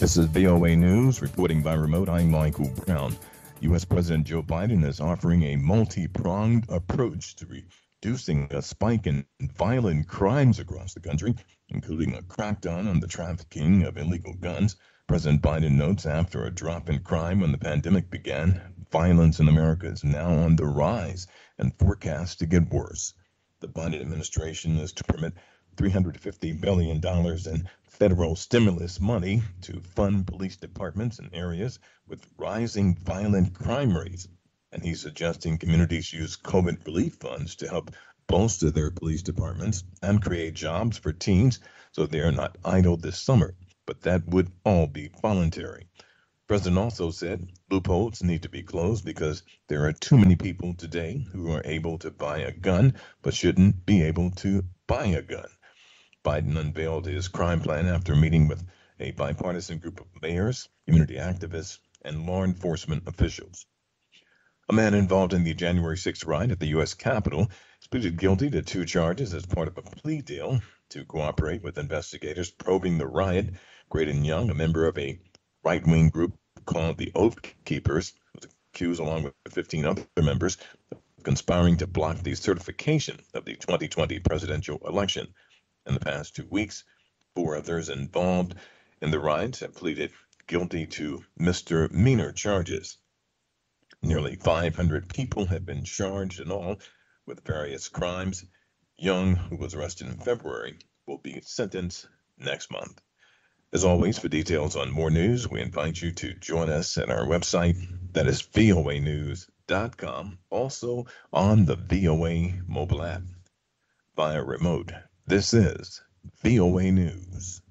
This is VOA News, reporting by remote. I'm Michael Brown. U.S. President Joe Biden is offering a multi-pronged approach to reducing a spike in violent crimes across the country, including a crackdown on the trafficking of illegal guns. President Biden notes after a drop in crime when the pandemic began, violence in America is now on the rise and forecast to get worse. The Biden administration is to permit $350 billion in federal stimulus money to fund police departments in areas with rising violent crime rates. And he's suggesting communities use COVID relief funds to help bolster their police departments and create jobs for teens so they are not idle this summer. But that would all be voluntary. The president also said loopholes need to be closed because there are too many people today who are able to buy a gun but shouldn't be able to buy a gun. Biden unveiled his crime plan after meeting with a bipartisan group of mayors, community activists, and law enforcement officials. A man involved in the January 6th riot at the U.S. Capitol is pleaded guilty to 2 charges as part of a plea deal to cooperate with investigators probing the riot. Graydon Young, a member of a right-wing group called the Oath Keepers, was accused along with 15 other members of conspiring to block the certification of the 2020 presidential election. In the past 2 weeks, 4 others involved in the riots have pleaded guilty to misdemeanor charges. Nearly 500 people have been charged in all with various crimes. Young, who was arrested in February, will be sentenced next month. As always, for details on more news, we invite you to join us at our website, that is voanews.com, also on the VOA mobile app via remote. This is VOA News.